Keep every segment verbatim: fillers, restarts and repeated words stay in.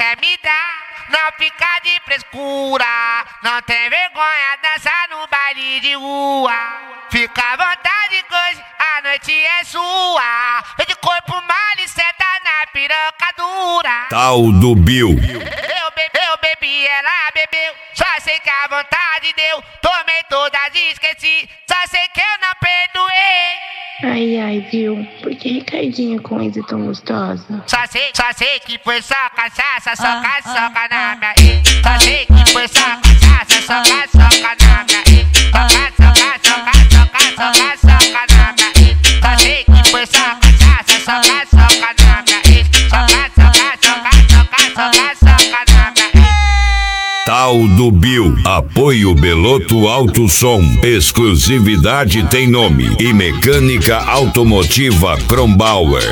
quer me dar. Não fica de frescura, não tem vergonha, dançar no baile de rua. Fica à vontade que hoje a noite é sua. Vem de corpo mole e senta na piroca dura. Tal do Bill. Eu bebi, eu bebi, ela bebeu. Só sei que a vontade deu. Tomei todas e esqueci. Só sei que eu não perdoei. Ai, ai, viu? Por que Ricardinha com Enzo tão gostosa? Só sei, só sei que foi só cachaça, só caçoca na minha e. Só sei que foi só cachaça, só caçoca na minha e. Só caçoca, só caçoca, só caçoca na minha e. Só sei que foi só cachaça, só caçoca na minha e. Só caçoca, só caçoca, só caçoca na minha e. Tal do Bill. Apoio Beloto Alto Som. Exclusividade tem nome. E mecânica automotiva Krombauer.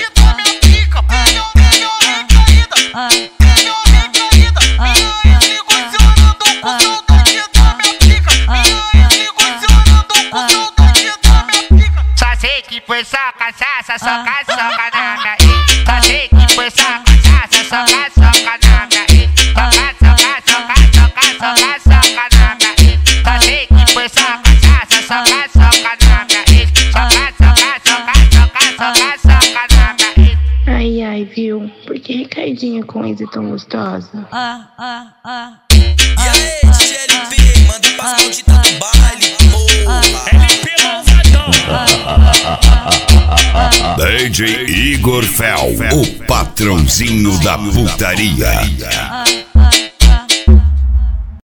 Só sei que foi só cachaça, só caçoca na minha e. Só sei que foi só cachaça, só caçoca na minha e. Só caçoca, só caçoca, só caçoca na minha e. Só sei que foi só cachaça, só caçoca na minha e. Só caçoca, só caçoca, só caçoca na minha e. Ai, ai, viu? Por que Ricardinha com Enzo tão gostosa? Ah, ah, ah. E aí, D J L P, manda pras malditas do baile, porra. L P malvadão. D J Igor Fel, o patrãozinho da putaria.